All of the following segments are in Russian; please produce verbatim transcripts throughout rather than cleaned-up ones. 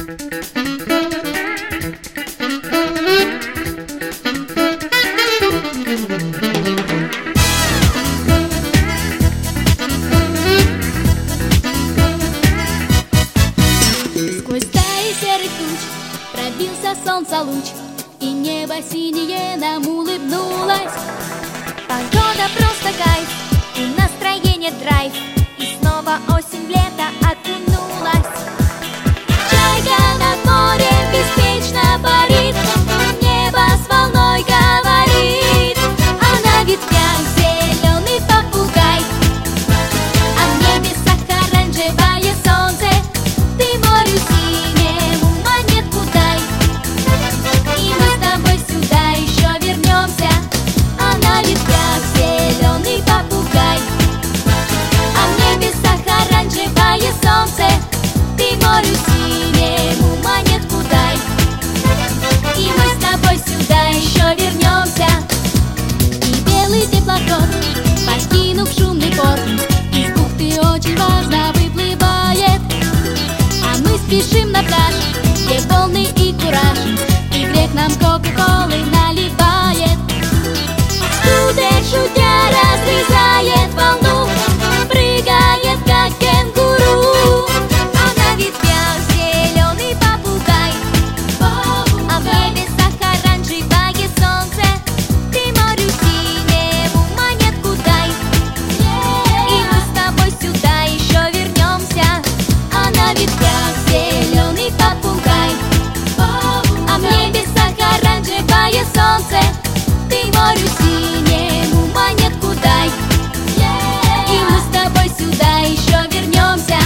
Сквозь стаи серых туч пробился солнца луч, и небо синее нам улыбнулось. Погода просто кайф, и настроение драйв, и снова осень в лето окунулась. Чайка над морем беспечно парит, небо с волной говорит, а на ветвях зеленый попугай, а в небесах оранжевое солнце. Ты морю синему монетку дай, и мы с тобой сюда еще вернемся, а на ветвях зеленый попугай, а в небесах оранжевое солнце. Ты морю синему монетку дай, и мы с тобой сюда еще вернемся. И белый теплоход, покинув шумный порт, из бухты очень важно выплывает, а мы спешим на пляж, где волны и кураж, и грех нам кока-колы наливает. Скутер, шутя, разрезает волну, прыгает как кенгуру, а на ветвях зеленый попугай, а в небесах оранжевое солнце. Ты морю синему монетку дай, и мы с тобой сюда еще вернемся, а на ветвях зеленый попугай, а в небесах оранжевое солнце. Ты морю синему монетку дай, и мы с тобой сюда еще вернемся.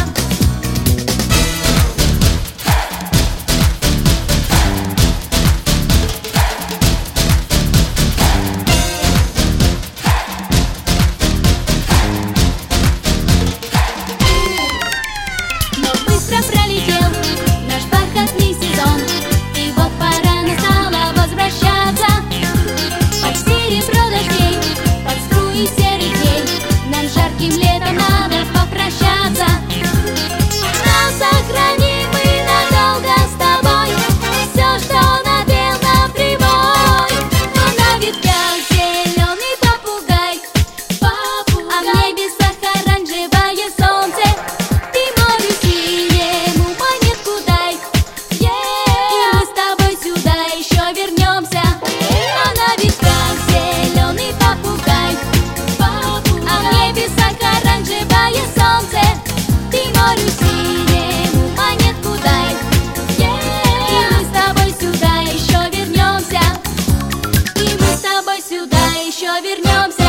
Но быстро пролетел наш бархатный сезон, и вот пора настала возвращаться. Под серебро дождей, под струи серых дней, нам жарким летом надо попрощаться. Но сохраним мы надолго с тобой все, что напел нам прибой. А на ветвях зеленый попугай, а в небесах оранжевое солнце. Ты морю синему монетку дай, и мы с тобой сюда еще вернемся, а на ветвях зеленый попугай, а в небесах оранжевое солнце. Ты морю синему монетку дай, и мы с тобой сюда еще вернемся, и мы с тобой сюда еще вернемся.